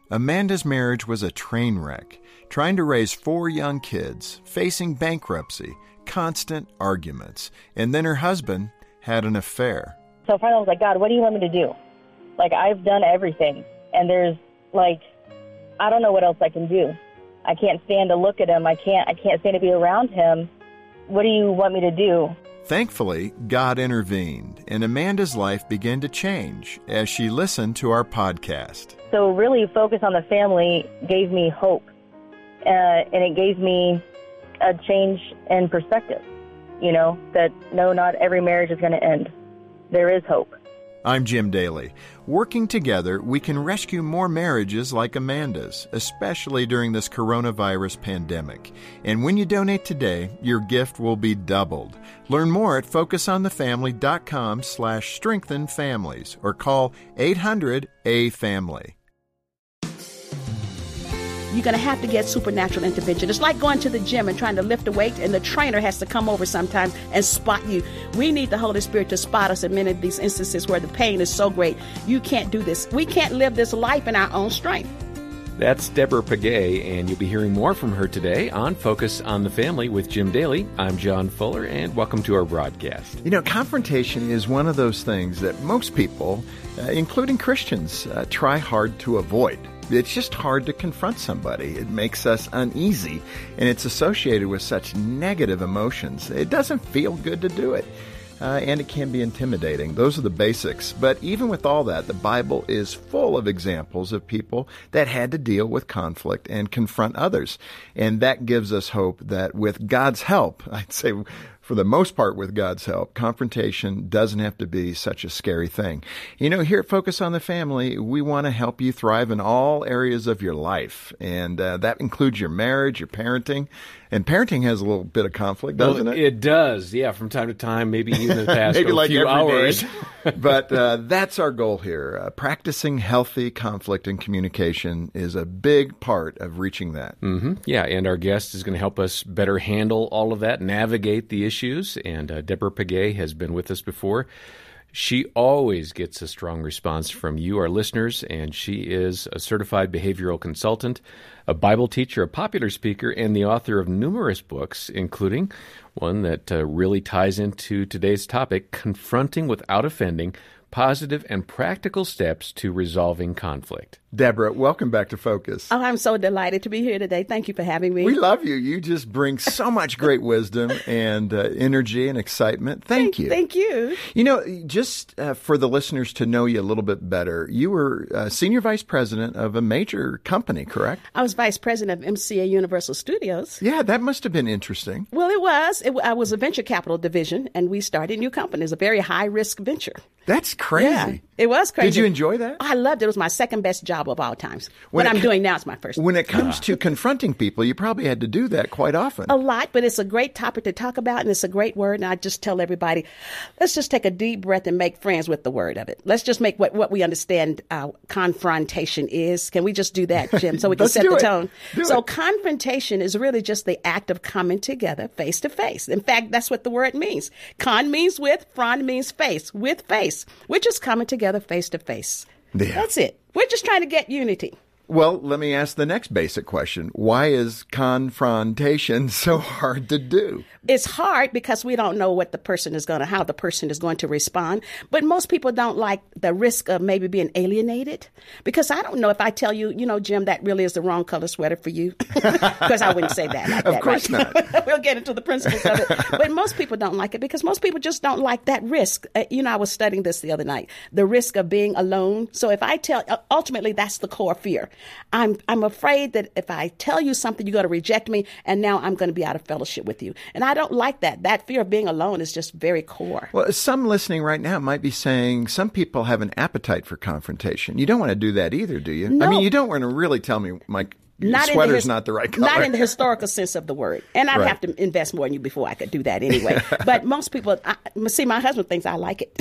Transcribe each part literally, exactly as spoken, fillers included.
Amanda's marriage was a train wreck, trying to raise four young kids, facing bankruptcy, constant arguments, and then her husband had an affair. So finally I was like, God, what do you want me to do? Like, I've done everything, and there's, like, I don't know what else I can do. I can't stand to look at him. I can't, I can't stand to be around him. What do you want me to do? Thankfully, God intervened, and Amanda's life began to change as she listened to our podcast. So really focus on the family gave me hope, uh, and it gave me a change in perspective, you know, that no, not every marriage is going to end. There is hope. I'm Jim Daly. Working together, we can rescue more marriages like Amanda's, especially during this coronavirus pandemic. And when you donate today, your gift will be doubled. Learn more at focusonthefamily.com slash strengthen families or call eight hundred A family. You're going to have to get supernatural intervention. It's like going to the gym and trying to lift a weight, and the trainer has to come over sometimes and spot you. We need the Holy Spirit to spot us in many of these instances where the pain is so great. You can't do this. We can't live this life in our own strength. That's Deborah Pagay, and you'll be hearing more from her today on Focus on the Family with Jim Daly. I'm John Fuller, and welcome to our broadcast. You know, confrontation is one of those things that most people, uh, including Christians, uh, try hard to avoid. It's just hard to confront somebody. It makes us uneasy, and it's associated with such negative emotions. It doesn't feel good to do it, uh, and it can be intimidating. Those are the basics. But even with all that, the Bible is full of examples of people that had to deal with conflict and confront others. And that gives us hope that with God's help, I'd say for the most part with God's help, confrontation doesn't have to be such a scary thing. You know, here at Focus on the Family, we want to help you thrive in all areas of your life. And uh, that includes your marriage, your parenting. And parenting has a little bit of conflict, doesn't well, it? It does, yeah, from time to time, maybe even in the past maybe a like few every hours. But uh, that's our goal here. Uh, practicing healthy conflict and communication is a big part of reaching that. Mm-hmm. Yeah, and our guest is going to help us better handle all of that, navigate the issues. And uh, Deborah Pagay has been with us before. She always gets a strong response from you, our listeners, and she is a certified behavioral consultant, a Bible teacher, a popular speaker, and the author of numerous books, including one that uh, really ties into today's topic, Confronting Without Offending, Positive and Practical Steps to Resolving Conflict. Deborah, welcome back to Focus. Oh, I'm so delighted to be here today. Thank you for having me. We love you. You just bring so much great wisdom and uh, energy and excitement. Thank, thank you. Thank you. You know, just uh, for the listeners to know you a little bit better, you were uh, senior vice president of a major company, correct? I was vice president of M C A Universal Studios. Yeah, that must have been interesting. Well, it was. It, I was a venture capital division, and we started new companies, a very high-risk venture. That's crazy. Yeah, it was crazy. Did you enjoy that? I loved it. It was my second best job of all times. When what I'm co- doing now is my first. When it comes uh. to confronting people, you probably had to do that quite often. A lot, but it's a great topic to talk about, and it's a great word. And I just tell everybody, let's just take a deep breath and make friends with the word of it. Let's just make what, what we understand uh, confrontation is. Can we just do that, Jim, so we can set the it. tone? Do so it. Confrontation is really just the act of coming together face to face. In fact, that's what the word means. Con means with, front means face, with face. We're just coming together face to face. Yeah. That's it. We're just trying to get unity. Well, let me ask the next basic question. Why is confrontation so hard to do? It's hard because we don't know what the person is going to, how the person is going to respond. But most people don't like the risk of maybe being alienated. Because I don't know if I tell you, you know, Jim, that really is the wrong color sweater for you. Because I wouldn't say that like of that. Of course right? not. We'll get into the principles of it. But most people don't like it because most people just don't like that risk. Uh, you know, I was studying this the other night. The risk of being alone. So if I tell, uh, ultimately, that's the core fear. I'm I'm afraid that if I tell you something, you're going to reject me, and now I'm going to be out of fellowship with you. And I don't like that. That fear of being alone is just very core. Well, some listening right now might be saying some people have an appetite for confrontation. You don't want to do that either, do you? No. I mean, you don't want to really tell me my Not sweater's in the his- not the right color. Not in the historical sense of the word. And I'd Right. have to invest more in you before I could do that anyway. But most people, I, see, my husband thinks I like it.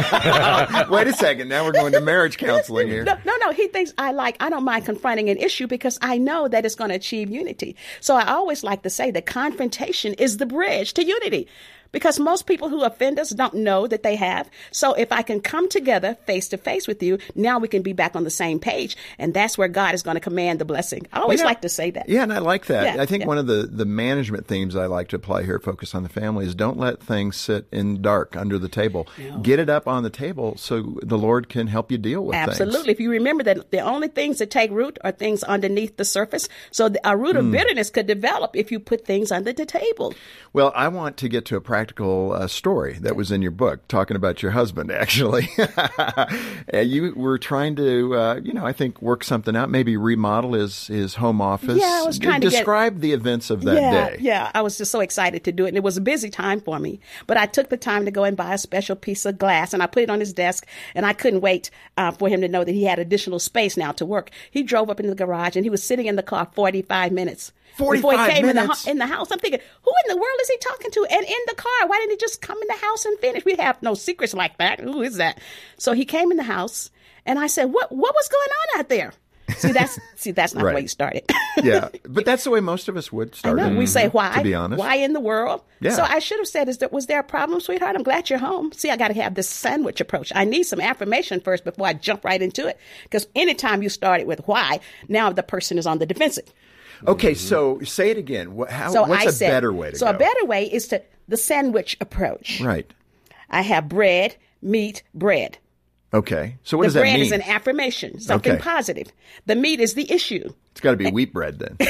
Wait a second. Now we're going to marriage counseling here. No, no, no. He thinks I like, I don't mind confronting an issue because I know that it's going to achieve unity. So I always like to say that confrontation is the bridge to unity. Because most people who offend us don't know that they have. So if I can come together face to face with you, now we can be back on the same page. And that's where God is going to command the blessing. I always you know, like to say that. Yeah, and I like that. Yeah, I think yeah. one of the, the management themes I like to apply here at Focus on the Family is don't let things sit in dark under the table. No. Get it up on the table so the Lord can help you deal with Absolutely. things. If you remember that the only things that take root are things underneath the surface. So the, a root of Mm. bitterness could develop if you put things under the table. Well, I want to get to a practical uh, story that was in your book, talking about your husband, actually. You were trying to, uh, you know, I think work something out, maybe remodel his, his home office. Yeah, I was trying to get- Describe the events of that yeah, day. Yeah, I was just so excited to do it. And it was a busy time for me. But I took the time to go and buy a special piece of glass, and I put it on his desk, and I couldn't wait uh, for him to know that he had additional space now to work. He drove up into the garage, and he was sitting in the car forty-five minutes. Before he forty-five came in the, minutes? hu- in the house. I'm thinking, who in the world is he talking to? And in the car, why didn't he just come in the house and finish? We have no secrets like that. Who is that? So he came in the house, and I said, what What was going on out there? See, that's see, that's not Right. the way you started. Yeah, but that's the way most of us would I start. know. it, We say, why? To be honest. Why in the world? Yeah. So I should have said, is there, was there a problem, sweetheart? I'm glad you're home. See, I got to have this sandwich approach. I need some affirmation first before I jump right into it. Because anytime you start it with why, now the person is on the defensive. Okay, so say it again. What, how, So what's I a said, better way to so go? a better way is to the sandwich approach. Right. I have bread, meat, bread. Okay. So what The does that bread mean? is an affirmation, something Okay. positive. The meat is the issue. It's got to be wheat bread then.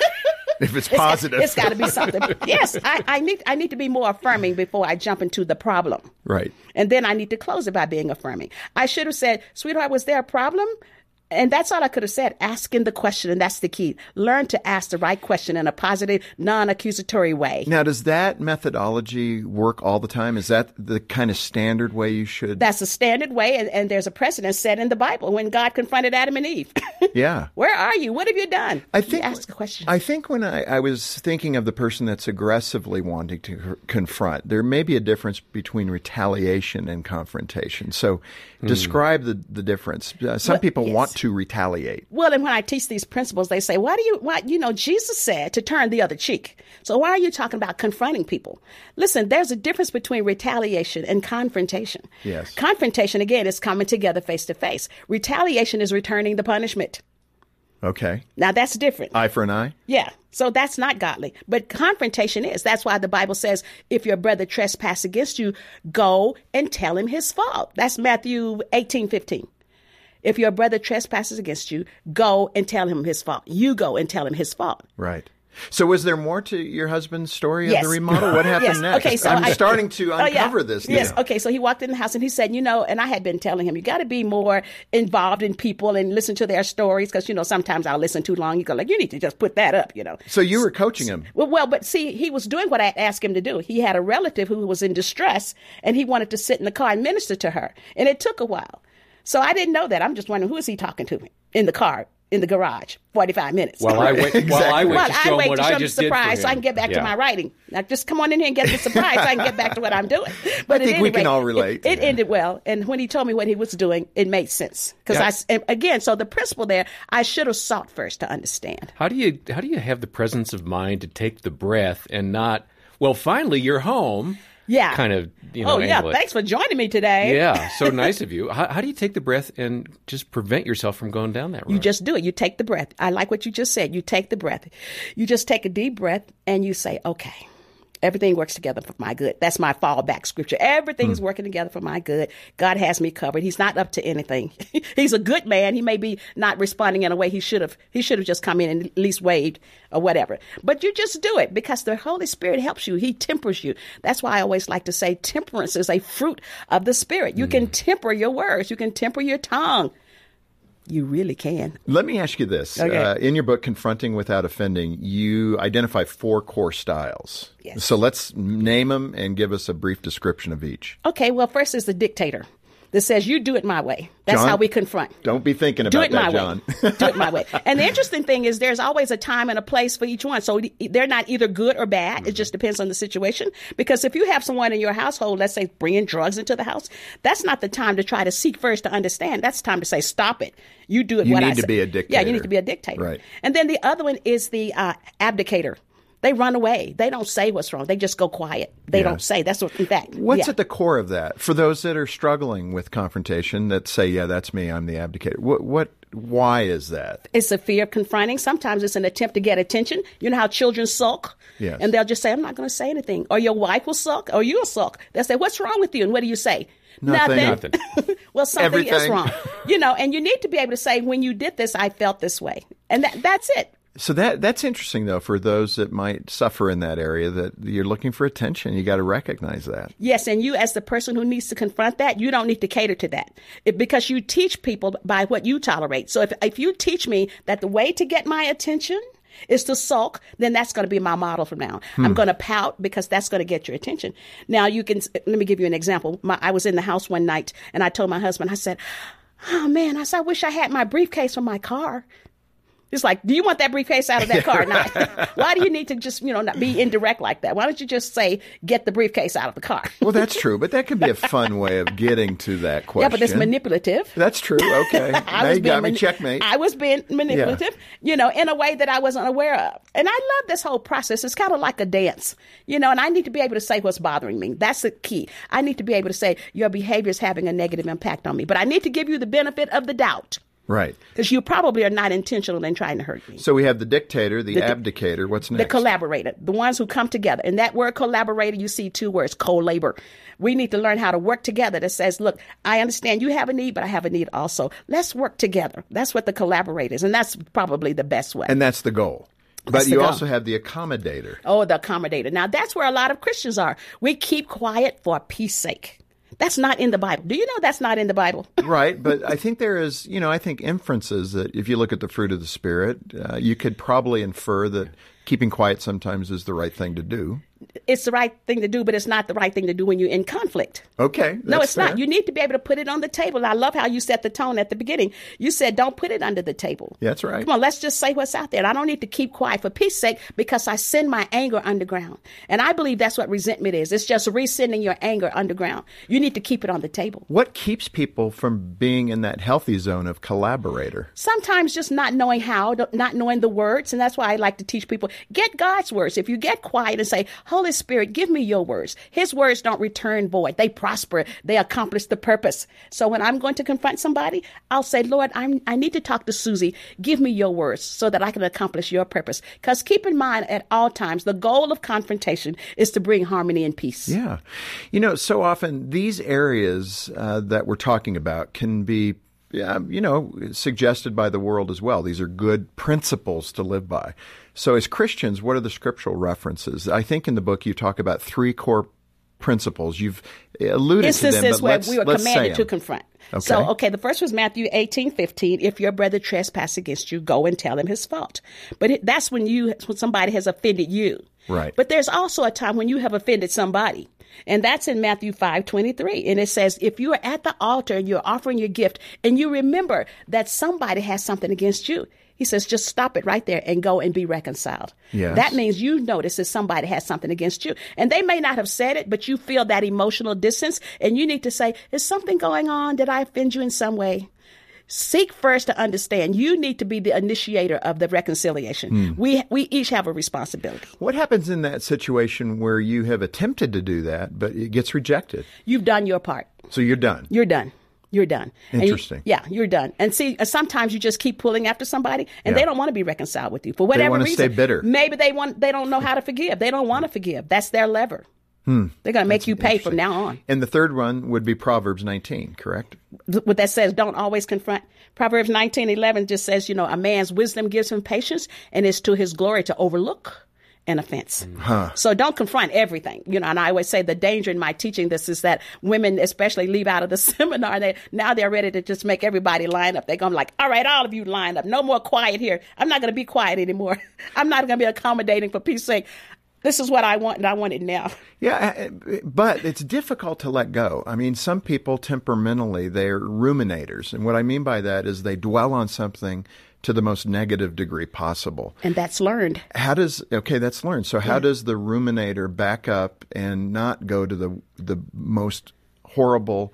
If it's positive. It's got to be something. Yes, I, I need I need to be more affirming before I jump into the problem. Right. And then I need to close it by being affirming. I should have said, sweetheart, was there a problem? And that's all I could have said, asking the question. And that's the key. Learn to ask the right question in a positive, non-accusatory way. Now, does that methodology work all the time? Is that the kind of standard way you should? That's a standard way. And, and there's a precedent set in the Bible when God confronted Adam and Eve. Yeah. Where are you? What have you done? I think. You ask a question. I think when I, I was thinking of the person that's aggressively wanting to c- confront, there may be a difference between retaliation and confrontation. So, describe the the difference. Uh, some Well, people yes. want to retaliate. Well, and when I teach these principles, they say, why do you, why, you know, Jesus said to turn the other cheek. So why are you talking about confronting people? Listen, there's a difference between retaliation and confrontation. Yes. Confrontation, again, is coming together face to face. Retaliation is returning the punishment. Okay. Now that's different. Eye for an eye. Yeah. So that's not godly. But confrontation is. That's why the Bible says, if your brother trespass against you, go and tell him his fault. That's Matthew eighteen fifteen. If your brother trespasses against you, go and tell him his fault. You go and tell him his fault. Right. So was there more to your husband's story Yes. of the remodel? What happened Yes. next? Okay, so I'm I- starting to Oh, yeah. uncover this now. Yes. Okay. So he walked in the house and he said, you know, and I had been telling him, you got to be more involved in people and listen to their stories. Because, you know, sometimes I'll listen too long. You go like, you need to just put that up, you know. So you were coaching him. Well, well, but see, he was doing what I asked him to do. He had a relative who was in distress and he wanted to sit in the car and minister to her. And it took a while. So I didn't know that. I'm just wondering, who is he talking to in the car, in the garage, forty-five minutes? While I wait, while I wait Well, to I show him wait what to show I him the just did for surprise so I him. can get back Yeah. to my writing. Now, just come on in here and get the surprise so I can get back to what I'm doing. But I think at we any can rate, all relate. It, it ended well. And when he told me what he was doing, it made sense. Because Yeah. I, s- and again, so the principle there, I should have sought first to understand. How do you how do you have the presence of mind to take the breath and not, well, finally you're home? Yeah. Kind of, you know, Oh, yeah. angle it. Thanks for joining me today. Yeah, so nice of you. How, how do you take the breath and just prevent yourself from going down that road? You just do it. You take the breath. I like what you just said. You take the breath. You just take a deep breath and you say, okay, everything works together for my good. That's my fallback scripture. Everything's working together for my good. God has me covered. He's not up to anything. He's a good man. He may be not responding in a way he should have. He should have just come in and at least waved or whatever. But you just do it because the Holy Spirit helps you. He tempers you. That's why I always like to say temperance is a fruit of the Spirit. You can temper your words. You can temper your tongue. You really can. Let me ask you this. Okay. Uh, in your book, Confronting Without Offending, you identify four core styles. Yes. So let's name them and give us a brief description of each. Okay, well, first is the dictator that says, you do it my way. That's John? how we confront. Don't be thinking Do about it my that, John. way. Do it my way. And the interesting thing is there's always a time and a place for each one. So they're not either good or bad. It just depends on the situation. Because if you have someone in your household, let's say bringing drugs into the house, that's not the time to try to seek first to understand. That's the time to say, stop it. You do it You what I need to say. be a Yeah, dictator. you need to be a dictator. Right. And then the other one is the uh, abdicator. They run away. They don't say what's wrong. They just go quiet. They Yeah. don't say. That's what, in fact. What's yeah. at the core of that? For those that are struggling with confrontation that say, yeah, that's me, I'm the abdicator. What, what, why is that? It's a fear of confronting. Sometimes it's an attempt to get attention. You know how children sulk? Yes. And they'll just say, I'm not going to say anything. Or your wife will sulk, or you'll sulk. They'll say, what's wrong with you? And what do you say? Nothing. Nothing. Well, something is Everything. wrong. You know, and you need to be able to say, when you did this, I felt this way. And that, that's it. So that that's interesting, though, for those that might suffer in that area, that you're looking for attention. You got to recognize that. Yes, and you as the person who needs to confront that, you don't need to cater to that it, because you teach people by what you tolerate. So if, if you teach me that the way to get my attention is to sulk, then that's going to be my model from now. Hmm. I'm going to pout because that's going to get your attention. Now, you can, let me give you an example. My, I was in the house one night and I told my husband, I said, oh man, I said, I wish I had my briefcase from my car. It's like, do you want that briefcase out of that car or not? Why do you need to just, you know, not be indirect like that? Why don't you just say, get the briefcase out of the car? Well, that's true, but that could be a fun way of getting to that question. Yeah, but it's manipulative. That's true. Okay. I Now was you got being me. mani- Checkmate. I was being manipulative, you know, in a way that I wasn't aware of. And I love this whole process. It's kind of like a dance, you know, and I need to be able to say what's bothering me. That's the key. I need to be able to say your behavior is having a negative impact on me, but I need to give you the benefit of the doubt. Right. Because you probably are not intentional in trying to hurt me. So we have the dictator, the, The- abdicator. What's next? The collaborator, the ones who come together. And that word collaborator, you see two words, co-labor. We need to learn how to work together that says, look, I understand you have a need, but I have a need also. Let's work together. That's what the collaborator is. And that's probably the best way. And that's the goal. But That's the you goal. also have the accommodator. Oh, the accommodator. Now, that's where a lot of Christians are. We keep quiet for peace sake. That's not in the Bible. Do you know that's not in the Bible? Right, but I think there is, you know, I think inferences that if you look at the fruit of the Spirit, uh, you could probably infer that keeping quiet sometimes is the right thing to do. It's the right thing to do, but it's not the right thing to do when you're in conflict. Okay. No, that's it's fair. not. You need to be able to put it on the table. I love how you set the tone at the beginning. You said, don't put it under the table. Yeah, that's right. Come on, let's just say what's out there. And I don't need to keep quiet for peace sake because I send my anger underground. And I believe that's what resentment is. It's just resending your anger underground. You need to keep it on the table. What keeps people from being in that healthy zone of collaborator? Sometimes just not knowing how, not knowing the words. And that's why I like to teach people, get God's words. If you get quiet and say, Holy Spirit, give me your words. His words don't return void. They prosper. They accomplish the purpose. So when I'm going to confront somebody, I'll say, Lord, I'm, I need to talk to Susie. Give me your words so that I can accomplish your purpose. Because keep in mind at all times, the goal of confrontation is to bring harmony and peace. Yeah. You know, so often these areas uh, that we're talking about can be, yeah, you know, suggested by the world as well. These are good principles to live by. So as Christians, what are the scriptural references? I think in the book you talk about three core principles. You've alluded Instances to them, but where let's, we were let's say commanded to them. confront. Okay. So, okay, the first was Matthew eighteen fifteen. If your brother trespass against you, go and tell him his fault. But it, that's when you, when somebody has offended you. Right. But there's also a time when you have offended somebody. And that's in Matthew five twenty-three. And it says, if you are at the altar and you're offering your gift and you remember that somebody has something against you, he says, just stop it right there and go and be reconciled. Yes. That means you notice that somebody has something against you. And they may not have said it, but you feel that emotional distance. And you need to say, is something going on? Did I offend you in some way? Seek first to understand. You need to be the initiator of the reconciliation. Hmm. We we each have a responsibility. What happens in that situation where you have attempted to do that, but it gets rejected? You've done your part. So you're done. You're done. You're done. And you- Interesting. yeah, you're done. And see, uh, sometimes you just keep pulling after somebody, and Yeah. they don't want to be reconciled with you for whatever wanna reason. stay bitter. Maybe they want. They don't know how to forgive. They don't want to forgive. That's their lever. Hmm. They're going to make That's you pay from interesting. now on. And the third one would be Proverbs nineteen, correct? What that says, don't always confront. Proverbs nineteen eleven just says, you know, a man's wisdom gives him patience, and it's to his glory to overlook an offense. Huh. So don't confront everything. You know, and I always say the danger in my teaching this is that women especially leave out of the seminar. And they, now they're ready to just make everybody line up. They're going to be like, all right, all of you line up. No more quiet here. I'm not going to be quiet anymore. I'm not going to be accommodating for peace sake. This is what I want, and I want it now. Yeah, but it's difficult to let go. I mean, some people temperamentally, they're ruminators. And what I mean by that is they dwell on something to the most negative degree possible. And that's learned. How does, okay, that's learned. So how does the ruminator back up and not go to the the most horrible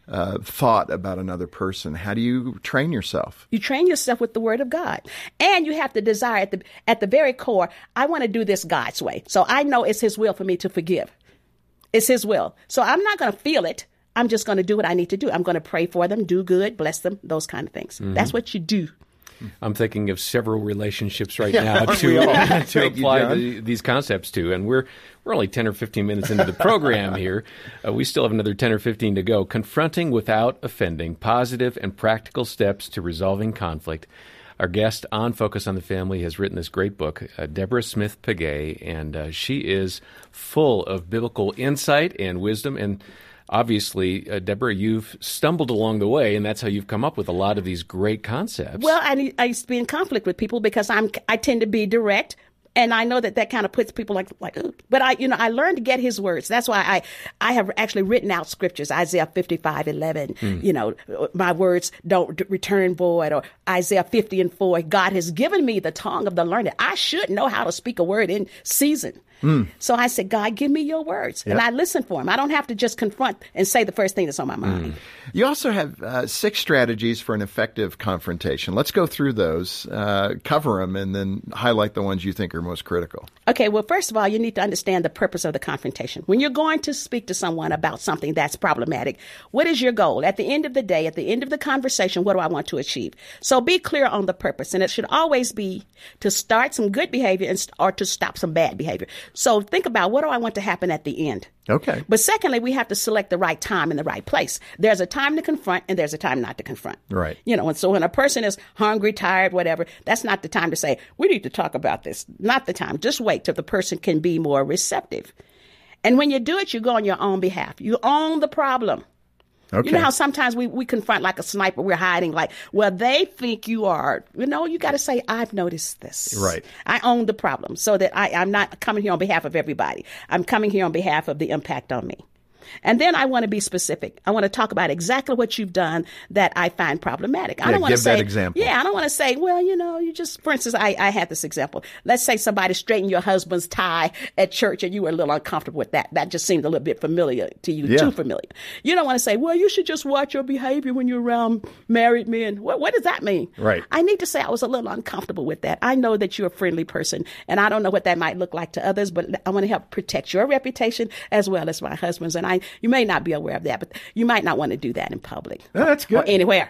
uh, thought about another person? How do you train yourself? You train yourself with the Word of God. And you have to desire at the at the very core, I want to do this God's way. So I know it's His will for me to forgive. It's His will. So I'm not going to feel it. I'm just going to do what I need to do. I'm going to pray for them, do good, bless them, those kind of things. Mm-hmm. That's what you do. I'm thinking of several relationships right now to, to apply the, these concepts to. And we're we're only ten or fifteen minutes into the program here. Uh, we still have another ten or fifteen to go. Confronting without offending, positive and practical steps to resolving conflict. Our guest on Focus on the Family has written this great book, uh, Deborah Smith Pegues, and uh, she is full of biblical insight and wisdom. And obviously, uh, Deborah, you've stumbled along the way, and that's how you've come up with a lot of these great concepts. Well, I, I used to be in conflict with people because I'm I tend to be direct. And I know that that kind of puts people like, like, Ugh. But I, you know, I learned to get His words. That's why I, I have actually written out scriptures, Isaiah fifty-five eleven, mm. you know, my words don't return void, or Isaiah fifty and four. God has given me the tongue of the learned. I should know how to speak a word in season. Mm. So I said, God, give me your words. Yep. And I listen for them. I don't have to just confront and say the first thing that's on my mind. Mm. You also have uh, six strategies for an effective confrontation. Let's go through those, uh, cover them, and then highlight the ones you think are most critical. Okay, well, first of all, you need to understand the purpose of the confrontation. When you're going to speak to someone about something that's problematic, what is your goal? At the end of the day, at the end of the conversation, what do I want to achieve? So be clear on the purpose, and it should always be to start some good behavior and, or to stop some bad behavior. So think about, what do I want to happen at the end? Okay. But secondly, we have to select the right time and the right place. There's a time to confront and there's a time not to confront. Right. You know, and so when a person is hungry, tired, whatever, that's not the time to say, we need to talk about this. Not the time. Just wait till the person can be more receptive. And when you do it, you go on your own behalf. You own the problem. Okay. You know how sometimes we, we confront like a sniper, we're hiding like, well, they think you are. You know, you got to say, I've noticed this. Right. I own the problem, so that I, I'm not coming here on behalf of everybody. I'm coming here on behalf of the impact on me. And then I want to be specific. I want to talk about exactly what you've done that I find problematic. I yeah, don't want give to say, that example. Yeah, I don't want to say, well, you know, you just, for instance, I, I had this example. Let's say somebody straightened your husband's tie at church and you were a little uncomfortable with that. That just seemed a little bit familiar to you, yeah. too familiar. You don't want to say, well, you should just watch your behavior when you're around married men. What, what does that mean? Right. I need to say I was a little uncomfortable with that. I know that you're a friendly person, and I don't know what that might look like to others, but I want to help protect your reputation as well as my husband's. And I, you may not be aware of that, but you might not want to do that in public. No, that's good. Or anywhere.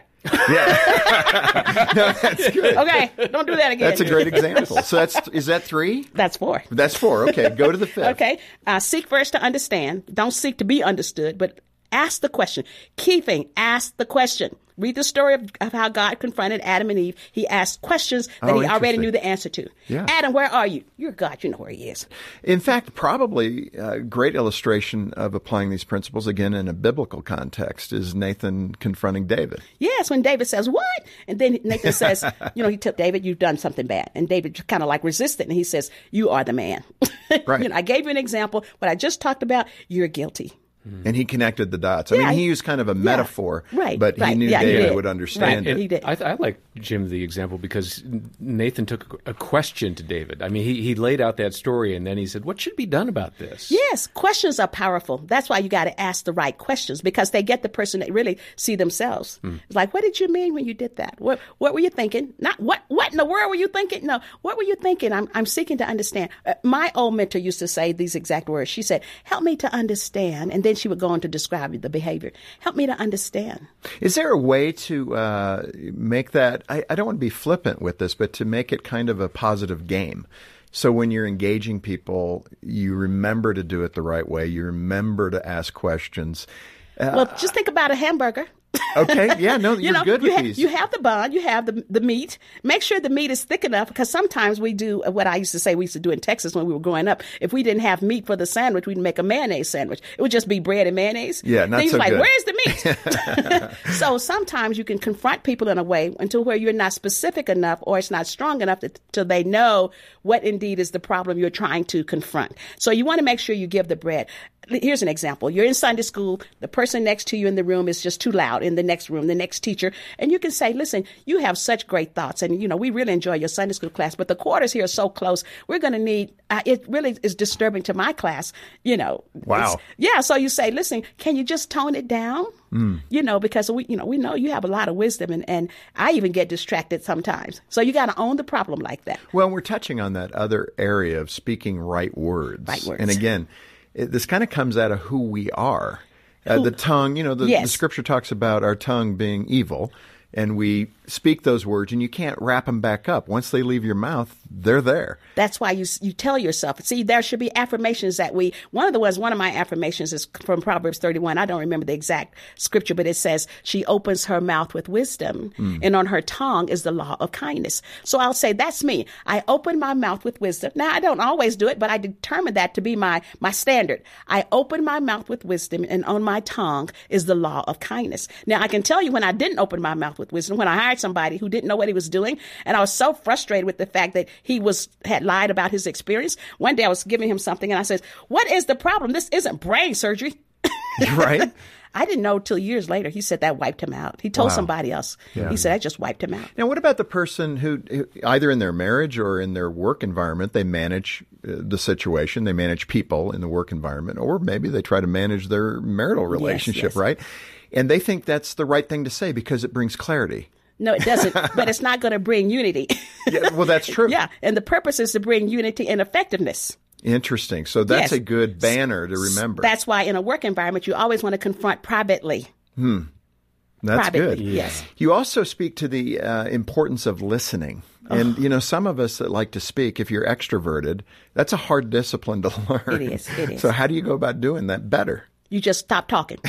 Yeah. No, that's good. Okay, don't do that again. That's a great example. So that's, is that three? That's four. That's four. Okay, go to the fifth. Okay, uh, seek first to understand. Don't seek to be understood, but ask the question. Key thing, ask the question. Read the story of, of how God confronted Adam and Eve. He asked questions that oh, he already knew the answer to. Yeah. Adam, where are you? You're God. You know where he is. In fact, probably a great illustration of applying these principles, again, in a biblical context, is Nathan confronting David. Yes, when David says, what? And then Nathan says, you know, he told David, you've done something bad. And David just kind of like resisted. And he says, you are the man. Right. You know, I gave you an example. What I just talked about, you're guilty. And he connected the dots. I yeah, mean, he used kind of a yeah, messaur, right, but right, he knew yeah, David he would understand right, it. He did. I, I like, Jim, the example because Nathan took a question to David. I mean, he, he laid out that story, and then he said, what should be done about this? Yes, questions are powerful. That's why you got to ask the right questions, because they get the person to really see themselves. Mm. It's like, what did you mean when you did that? What what were you thinking? Not what what in the world were you thinking? No, what were you thinking? I'm I'm seeking to understand. Uh, my old mentor used to say these exact words. She said, help me to understand. And then she would go on to describe the behavior. Help me to understand. Is there a way to uh, make that, I, I don't want to be flippant with this, but to make it kind of a positive game? So when you're engaging people, you remember to do it the right way. You remember to ask questions. Uh, well, just think about a hamburger. Okay, yeah, no, you're you know, good you with ha- these. You have the bun, you have the the meat. Make sure the meat is thick enough, because sometimes we do what I used to say we used to do in Texas when we were growing up. If we didn't have meat for the sandwich, we'd make a mayonnaise sandwich. It would just be bread and mayonnaise. Yeah, not then you're so like, good. where's the meat? So sometimes you can confront people in a way until where you're not specific enough or it's not strong enough to, till they know what indeed is the problem you're trying to confront. So you want to make sure you give the bread. here's an example. You're in Sunday school. The person next to you in the room is just too loud in the next room, the next teacher. And you can say, listen, you have such great thoughts. And, you know, we really enjoy your Sunday school class, but the quarters here are so close. We're going to need, uh, it really is disturbing to my class, you know. Wow. Yeah. So you say, listen, can you just tone it down? Mm. You know, because we, you know, we know you have a lot of wisdom, and, and I even get distracted sometimes. So you got to own the problem like that. Well, we're touching on that other area of speaking right words. Right words. And again, it, this kind of comes out of who we are. Uh, the tongue, you know, the, yes. the scripture talks about our tongue being evil, and we speak those words, and you can't wrap them back up. Once they leave your mouth, they're there. That's why you you tell yourself. See, there should be affirmations that we, one of the ones, one of my affirmations is from Proverbs thirty-one. I don't remember the exact scripture, but it says, she opens her mouth with wisdom, mm. and on her tongue is the law of kindness. So I'll say, that's me. I open my mouth with wisdom. Now, I don't always do it, but I determine that to be my, my standard. I open my mouth with wisdom, and on my tongue is the law of kindness. Now, I can tell you when I didn't open my mouth with wisdom, when I hired somebody who didn't know what he was doing, and I was so frustrated with the fact that he was had lied about his experience. One day I was giving him something, and I said, what is the problem? This isn't brain surgery. Right. I didn't know till years later. He said that wiped him out. He told wow. somebody else. Yeah. He said, I just wiped him out. Now, what about the person who, who either in their marriage or in their work environment, they manage uh, the situation, they manage people in the work environment, or maybe they try to manage their marital relationship, yes, yes. right? And they think that's the right thing to say because it brings clarity. No, it doesn't, but it's not going to bring unity. Yeah, well, that's true. Yeah, and the purpose is to bring unity and effectiveness. Interesting. So that's yes. a good banner to remember. That's why in a work environment, you always want to confront privately. Hmm. That's privately, good. Yes. You also speak to the uh, importance of listening. And, oh. you know, some of us that like to speak, if you're extroverted, that's a hard discipline to learn. It is. It is. So how do you go about doing that better? You just stop talking.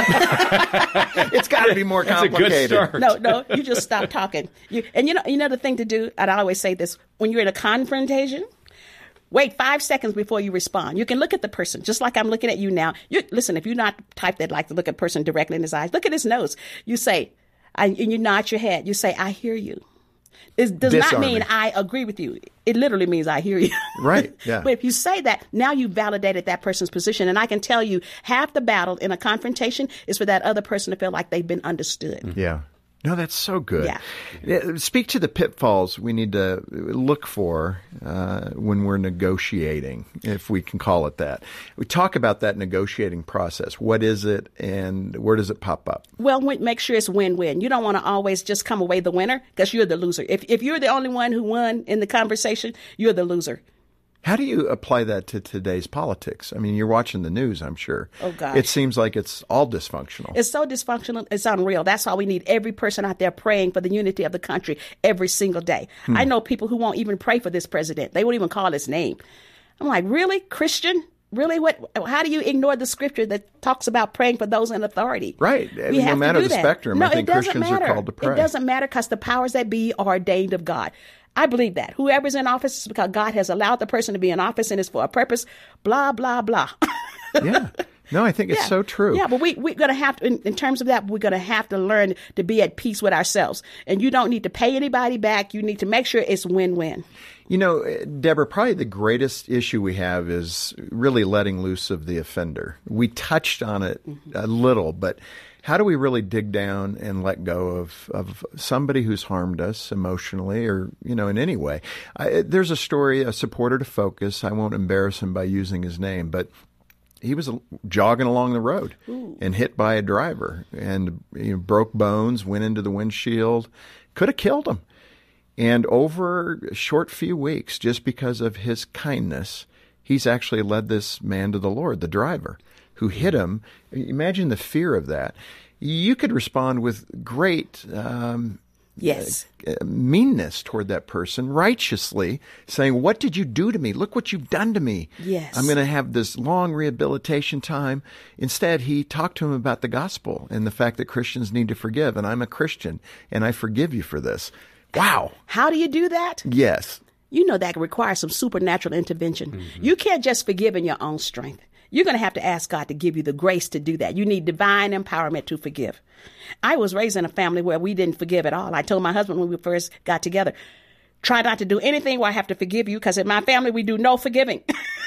It's got to be more complicated. That's a good start. No, no, you just stop talking. You, and you know, you know the thing to do, and I always say this, when you're in a confrontation, wait five seconds before you respond. You can look at the person, just like I'm looking at you now. You, listen, if you're not the type that like to look at a person directly in his eyes, look at his nose. You say, I, and you nod your head. You say, I hear you. It does Disarming. not mean I agree with you. It literally means I hear you. Right, yeah. But if you say that, now you've validated that person's position. And I can tell you, half the battle in a confrontation is for that other person to feel like they've been understood. Yeah. No, that's so good. Yeah. Speak to the pitfalls we need to look for uh, when we're negotiating, if we can call it that. We talk about that negotiating process. What is it, and where does it pop up? Well, make sure it's win-win. You don't want to always just come away the winner, because you're the loser. If if you're the only one who won in the conversation, you're the loser. How do you apply that to today's politics? I mean, you're watching the news, I'm sure. Oh, gosh. It seems like it's all dysfunctional. It's so dysfunctional, it's unreal. That's why we need every person out there praying for the unity of the country every single day. Hmm. I know people who won't even pray for this president. They won't even call his name. I'm like, really? Christian? Really? What? How do you ignore the scripture that talks about praying for those in authority? Right. I mean, no matter the that. spectrum, no, I think it doesn't Christians matter. are called to pray. It doesn't matter, because the powers that be are ordained of God. I believe that. Whoever's in office is because God has allowed the person to be in office and it's for a purpose, blah, blah, blah. Yeah. No, I think it's yeah. so true. Yeah, but we, we're going to have to, in, in terms of that, we're going to have to learn to be at peace with ourselves. And you don't need to pay anybody back. You need to make sure it's win-win. You know, Deborah, probably the greatest issue we have is really letting loose of the offender. We touched on it mm-hmm. a little, but how do we really dig down and let go of, of somebody who's harmed us emotionally or, you know, in any way? I, there's a story, a supporter to Focus. I won't embarrass him by using his name, but he was jogging along the road Ooh. and hit by a driver and you know, broke bones, went into the windshield, could have killed him. And over a short few weeks, just because of his kindness, he's actually led this man to the Lord, the driver, who hit him. Imagine the fear of that. You could respond with great um, yes. uh, meanness toward that person, righteously, saying, what did you do to me? Look what you've done to me. Yes. I'm going to have this long rehabilitation time. Instead, he talked to him about the gospel and the fact that Christians need to forgive. And I'm a Christian, and I forgive you for this. Wow. How do you do that? Yes. You know that requires some supernatural intervention. Mm-hmm. You can't just forgive in your own strength. You're going to have to ask God to give you the grace to do that. You need divine empowerment to forgive. I was raised in a family where we didn't forgive at all. I told my husband when we first got together, Try not to do anything where I have to forgive you, because in my family, we do no forgiving.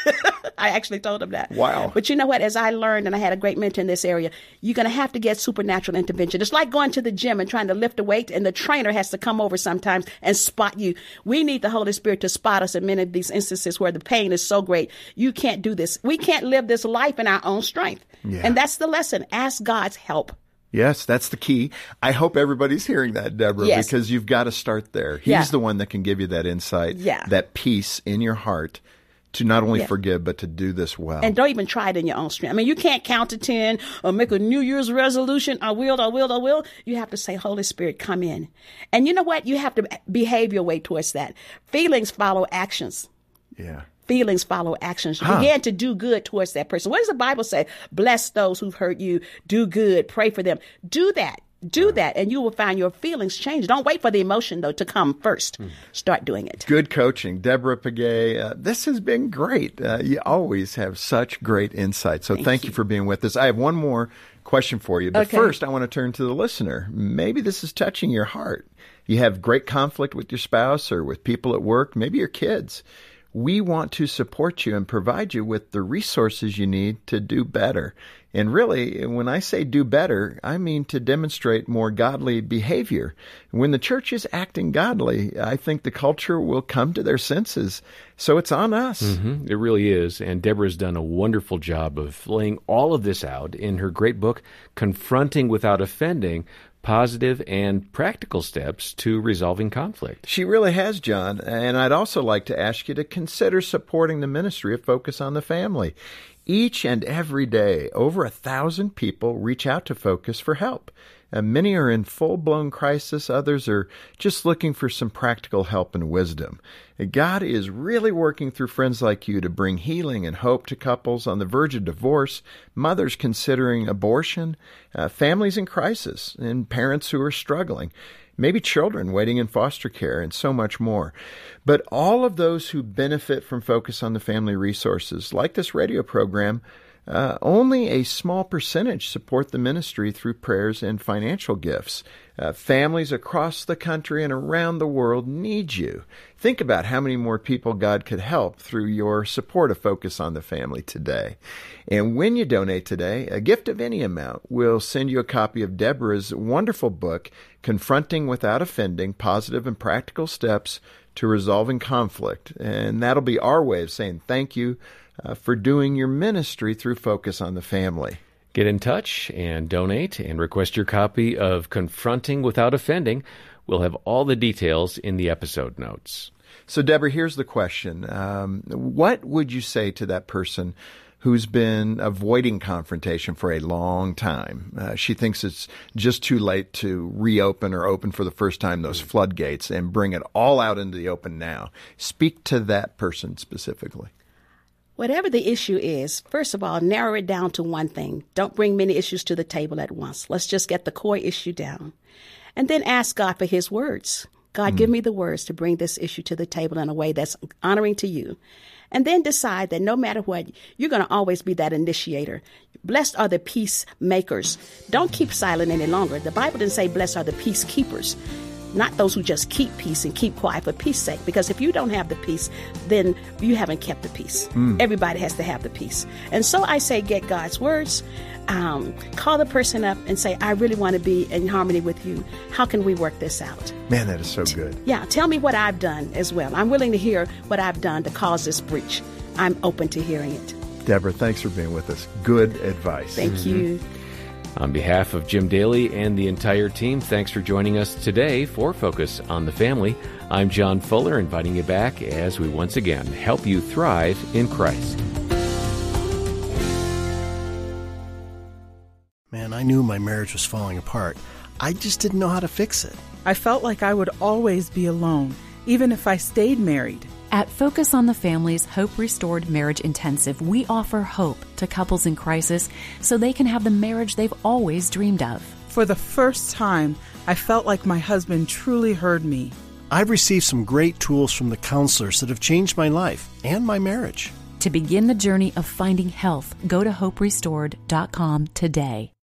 I actually told him that. Wow. But you know what? As I learned, and I had a great mentor in this area, you're going to have to get supernatural intervention. It's like going to the gym and trying to lift a weight, and the trainer has to come over sometimes and spot you. We need the Holy Spirit to spot us in many of these instances where the pain is so great. You can't do this. We can't live this life in our own strength. Yeah. And that's the lesson. Ask God's help. Yes, that's the key. I hope everybody's hearing that, Deborah, Yes. because you've got to start there. He's Yeah. the one that can give you that insight, Yeah. that peace in your heart to not only Yeah. forgive, but to do this well. And don't even try it in your own strength. I mean, you can't count to ten or make a New Year's resolution. I will, I will, I will. You have to say, Holy Spirit, come in. And you know what? You have to behave your way towards that. Feelings follow actions. Yeah. Feelings follow actions. You Huh. begin to do good towards that person. What does the Bible say? Bless those who've hurt you. Do good. Pray for them. Do that. Do that, and you will find your feelings change. Don't wait for the emotion, though, to come first. Start doing it. Good coaching. Deborah Piguet, uh, this has been great. Uh, you always have such great insight. So thank, Thank you. you. for being with us. I have one more question for you. But Okay. first, I want to turn to the listener. Maybe this is touching your heart. You have great conflict with your spouse or with people at work, maybe your kids. We want to support you and provide you with the resources you need to do better. And really, when I say do better, I mean to demonstrate more godly behavior. When the church is acting godly, I think the culture will come to their senses. So it's on us. Mm-hmm. It really is. And Deborah's done a wonderful job of laying all of this out in her great book, Confronting Without Offending, Positive and Practical Steps to Resolving Conflict. She really has, John. And I'd also like to ask you to consider supporting the ministry of Focus on the Family. Each and every day, over a thousand people reach out to Focus for help. And many are in full-blown crisis. Others are just looking for some practical help and wisdom. God is really working through friends like you to bring healing and hope to couples on the verge of divorce, mothers considering abortion, uh, families in crisis, and parents who are struggling, maybe children waiting in foster care, and so much more. But all of those who benefit from Focus on the Family resources, like this radio program, Uh, only a small percentage support the ministry through prayers and financial gifts. Uh, families across the country and around the world need you. Think about how many more people God could help through your support of Focus on the Family today. And when you donate today, a gift of any amount will send you a copy of Deborah's wonderful book, Confronting Without Offending, Positive and Practical Steps to Resolving Conflict. And that'll be our way of saying thank you Uh, for doing your ministry through Focus on the Family. Get in touch and donate and request your copy of Confronting Without Offending. We'll have all the details in the episode notes. So, Deborah, here's the question. Um, what would you say to that person who's been avoiding confrontation for a long time? Uh, she thinks it's just too late to reopen or open for the first time those floodgates and bring it all out into the open now. Speak to that person specifically. Whatever the issue is, first of all, narrow it down to one thing. Don't bring many issues to the table at once. Let's just get the core issue down. And then ask God for his words. God, mm. give me the words to bring this issue to the table in a way that's honoring to you. And then decide that no matter what, you're going to always be that initiator. Blessed are the peacemakers. Don't keep silent any longer. The Bible didn't say blessed are the peacekeepers. Not those who just keep peace and keep quiet for peace sake. Because if you don't have the peace, then you haven't kept the peace. Mm. Everybody has to have the peace. And so I say, get God's words. Um, call the person up and say, I really want to be in harmony with you. How can we work this out? Man, that is so good. Yeah, tell me what I've done as well. I'm willing to hear what I've done to cause this breach. I'm open to hearing it. Deborah, thanks for being with us. Good advice. Thank mm-hmm. you. On behalf of Jim Daly and the entire team, thanks for joining us today for Focus on the Family. I'm John Fuller, inviting you back as we once again help you thrive in Christ. Man, I knew my marriage was falling apart. I just didn't know how to fix it. I felt like I would always be alone, even if I stayed married. At Focus on the Family's Hope Restored Marriage Intensive, we offer hope to couples in crisis so they can have the marriage they've always dreamed of. For the first time, I felt like my husband truly heard me. I've received some great tools from the counselors that have changed my life and my marriage. To begin the journey of finding health, go to hope restored dot com today.